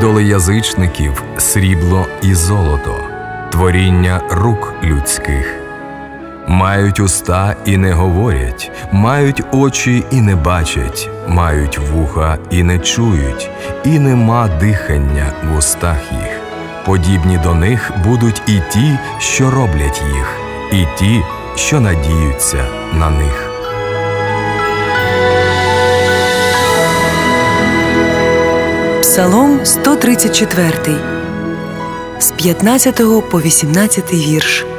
ідоли язичників – срібло і золото, творіння рук людських. Мають уста і не говорять, мають очі і не бачать, мають вуха і не чують, і нема дихання в устах їх. Подібні до них будуть і ті, що роблять їх, і ті, що надіються на них. Псалом 134, з 15 по 18 вірш.